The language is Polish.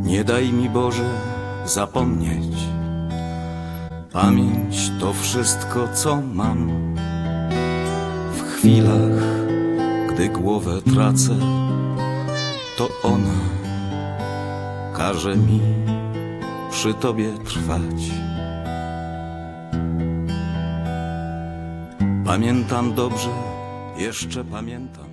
Nie daj mi Boże zapomnieć. Pamięć to wszystko, co mam. W chwilach, gdy głowę tracę, to ona każe mi przy Tobie trwać. Pamiętam dobrze, jeszcze pamiętam,